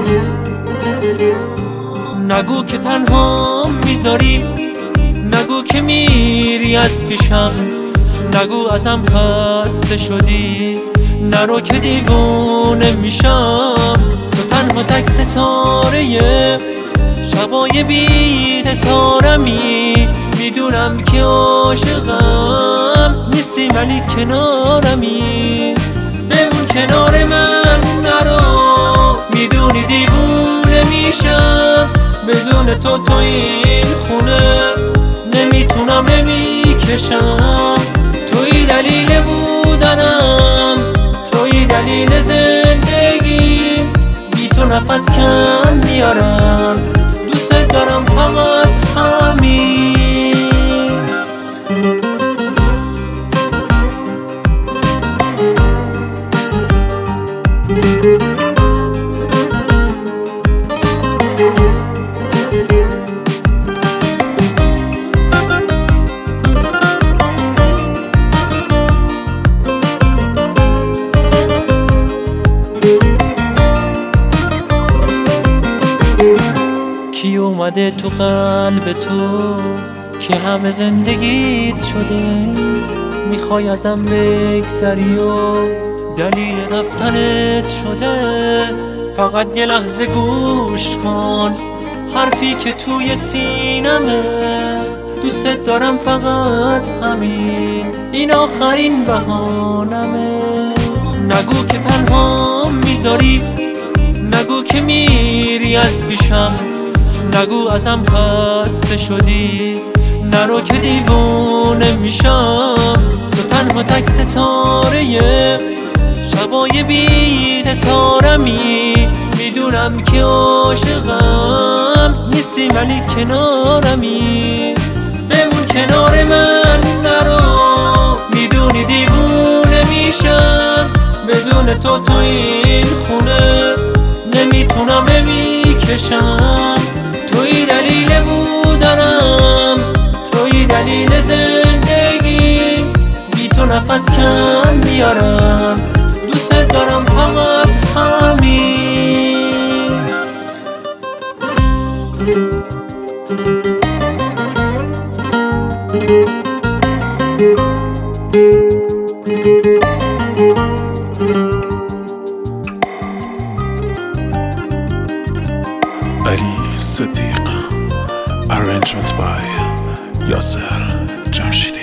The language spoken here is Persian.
نگو که تنها میذاری، نگو که میری از پیشم، نگو ازم خسته شدی، نرو که دیوونه میشم. تو تنها تک ستاره شبای بی ستارمی، میدونم که عاشقم نیستی ولی کنارمی. بمون کنار من نرو، میدونی دیوونه میشم. بدون تو این خونه نمیتونم نمیکشم. توی دلیل بودنم، توی دلیل زندگی، بی تو نفس کم میارم. دوست دارم فقط همین. کی اومده تو قلب تو که همه زندگیت شده؟ میخوای ازم بگذری و دلیل رفتنت شده؟ فقط یه لحظه گوش کن حرفی که توی سینمه. دوست دارم فقط همین، این آخرین بهانمه. نگو که تنها میذاری، نگو که میری از پیشم، نگو ازم خسته شدی، نرو که دیوونه میشم. تو تنها تک ستاره شبای بی ستارمی، میدونم که عاشقم نیستی ولی کنارمی. بمون کنار من نرو، میدونی دیوونه میشم. بدون تو این خونه نمیتونم نمیکشم. توی دلیل بودنم، توی دلیل زندگی، بی تو نفس کم میارم. دوست دارم فقط همین. Ali Siddiq. Arrangement by Yasser Jamshid.